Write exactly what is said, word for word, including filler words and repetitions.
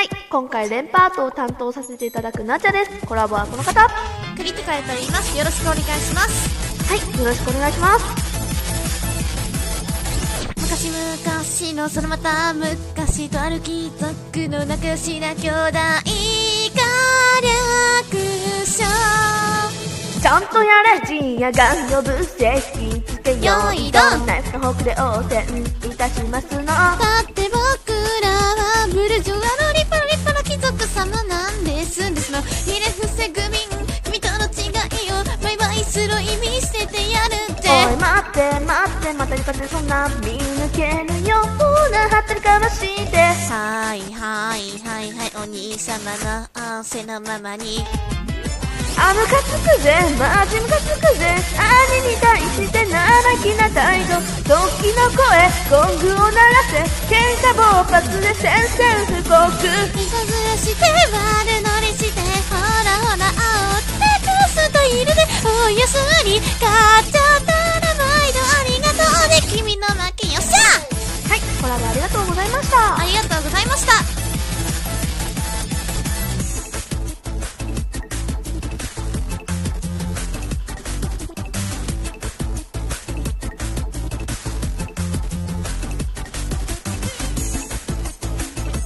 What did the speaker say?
はい、今回連パートを担当させていただくなっちゃです。コラボはこの方。 クリティカルと言います。よろしくお願いします。 はい、よろしくお願いします。 昔々のそのまた昔とある貴族の仲良しな兄弟が略称。 ちゃんとやれ陣やが呼ぶ正式つけよう。 よいどんナイフのフォークで応戦いたしますの。 だって僕らはブルジョアの立派な立派な貴族様なんですんですの。ひれ伏せ組君との違いをバイバイスロー意味しててやるって。 おい待って待ってまたにかってそんな見抜けぬようなはってるかまして。 はいはいはいはいお兄様の仰せのままに。 あムカつくぜマジムカつくぜ。兄に対して生意気な態度。時の声ゴングを鳴らせ。喧嘩勃発で宣戦布告。 いたずらして悪乗りしてほらほら煽ってスタイルでおやすみか